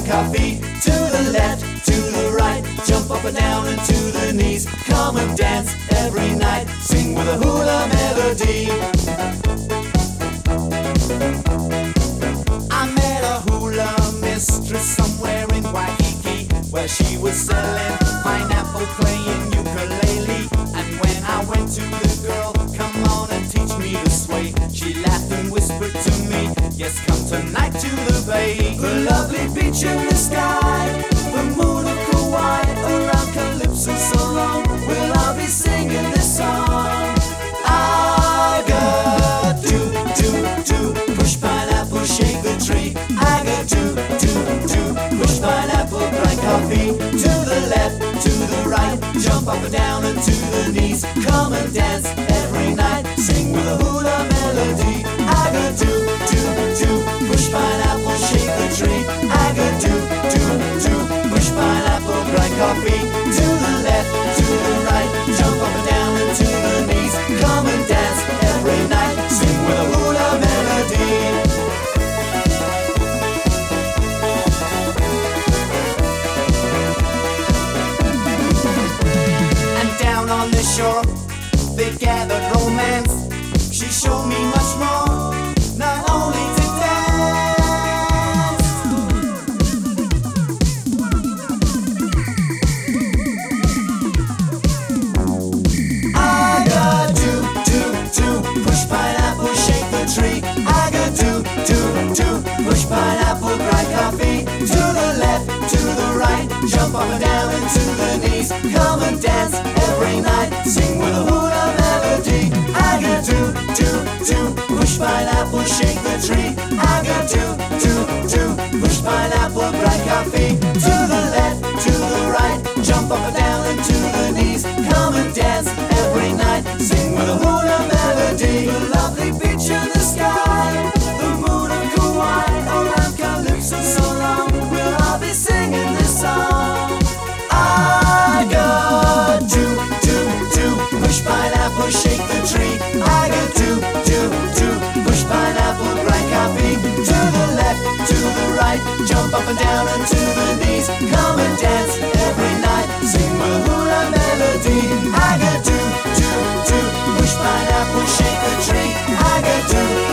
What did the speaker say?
coffee. To the left, to the right, jump up and down and to the knees. Come and dance every night, sing with a hula melody. I met a hula mistress somewhere in Waikiki, where she was selling pineapple, playing ukulele. And when I went to the girl, come on and teach me to sway, she laughed and whispered to me, yes, come tonight to the bay. The lovely beach in the sky, the moon of Kauai, around Calypso Salon, will I be singing this song. I got do, push pineapple, shake the tree. I got do, push pineapple, grind coffee. To the left, to the right, jump up and down and to the knees. Come and dance every night, sing with a hula melody. I got do, push pineapple, shake the tree. I got do, push pineapple, grind coffee. To the left, to the right, jump up and down and to the knees. Come and dance every night, sing with a hula melody. On the shore, they gathered romance. She showed me much more, not only to dance. I got do, push pineapple, shake the tree. I got do, push pineapple, grind coffee. To the left, to the right, jump up and down and to the knees. Come and dance every night, sing with a hula melody. I got do, push pineapple, shake the tree. I got do, push pineapple, grind coffee. To the left, to the right, jump up and down and to the knees. Come and dance every night, sing with a hula melody. The lovely beach in the sky, the moon of Kauai, around Calypso Salon, will I be singing this song. I got do, push pineapple, shake the tree. I got do, push pineapple, grind coffee. To the left, to the right, jump up and down and to the knees. Come and dance every night, sing with a hula melody. I got do, push pineapple, shake the tree. I got do,